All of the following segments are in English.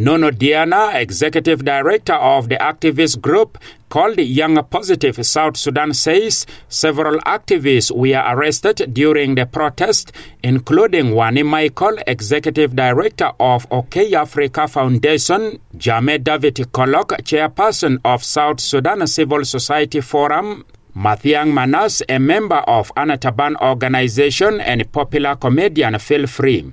Nono Diana, executive director of the activist group called Young Positive South Sudan, says several activists were arrested during the protest, including Wani Michael, executive director of OK Africa Foundation, Jammeh David Kolok, chairperson of South Sudan Civil Society Forum, Mathiang Manas, a member of Anataban organization, and popular comedian Feel Free.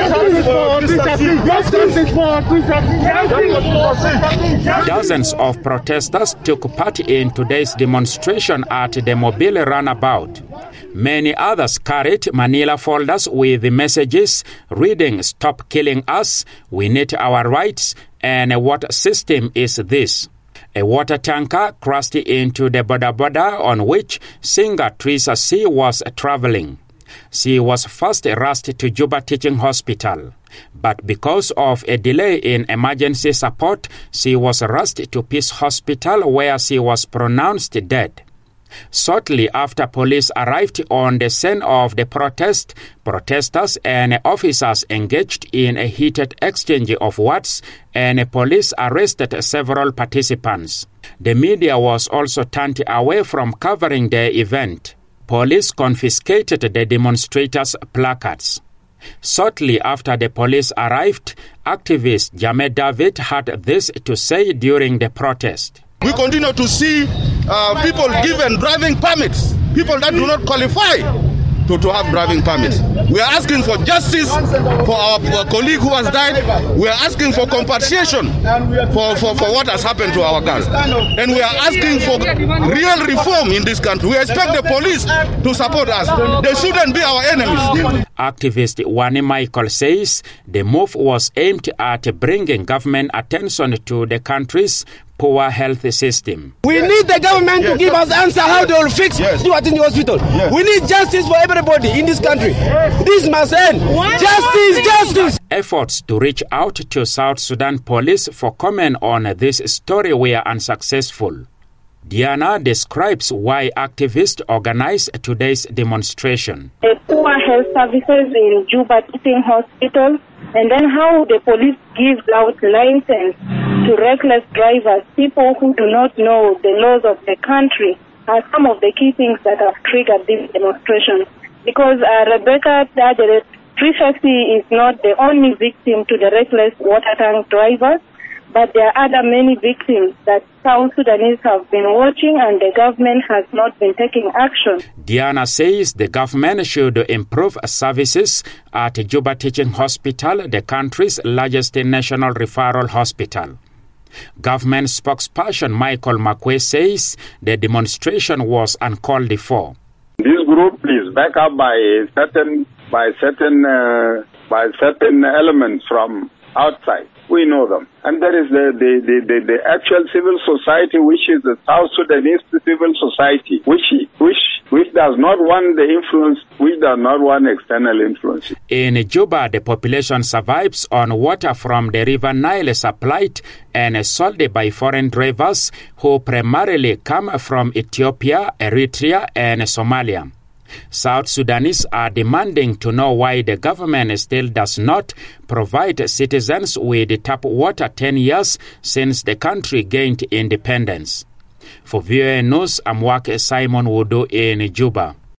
Dozens of protesters took part in today's demonstration at the Mobile Runabout. Many others carried manila folders with the messages reading "Stop killing us, we need our rights," and "What system is this?" A water tanker crashed into the Boda Boda on which singer Teresa C. was traveling. She was first rushed to Juba Teaching Hospital, but because of a delay in emergency support, she was rushed to Peace Hospital where she was pronounced dead. Shortly after police arrived on the scene of the protest, protesters and officers engaged in a heated exchange of words, and police arrested several participants. The media was also turned away from covering the event. Police confiscated the demonstrators' placards. Shortly after the police arrived, activist Jammeh David had this to say during the protest. We continue to see people given driving permits, people that do not qualify to have driving permits. We are asking for justice for our colleague who has died. We are asking for compensation for what has happened to our girls. And we are asking for real reform in this country. We expect the police to support us. They shouldn't be our enemies. Activist Wani Michael says the move was aimed at bringing government attention to the country's poor health system. We need the government to give us answer how they will fix what in the hospital. We need justice for everybody in this country. This must end. Justice. Efforts to reach out to South Sudan police for comment on this story were unsuccessful. Diana describes why activists organized today's demonstration. The poor health services in Juba Teaching Hospital, and then how the police gives out license to reckless drivers, people who do not know the laws of the country, are some of the key things that have triggered this demonstration. Because Rebecca Daderet Prefeccy is not the only victim to the reckless water tank drivers, but there are other many victims that South Sudanese have been watching and the government has not been taking action. Diana says the government should improve services at Juba Teaching Hospital, the country's largest national referral hospital. Government spokesperson Michael Makwe says the demonstration was uncalled for. This group is backed up by certain elements from outside. We know them. And there is the actual civil society, which is the South Sudanese civil society, which does not want the influence, which does not want external influence. In Juba, the population survives on water from the River Nile supplied and sold by foreign drivers who primarily come from Ethiopia, Eritrea, and Somalia. South Sudanese are demanding to know why the government still does not provide citizens with tap water 10 years since the country gained independence. For VOA News, I'm Simon Wudu in Juba.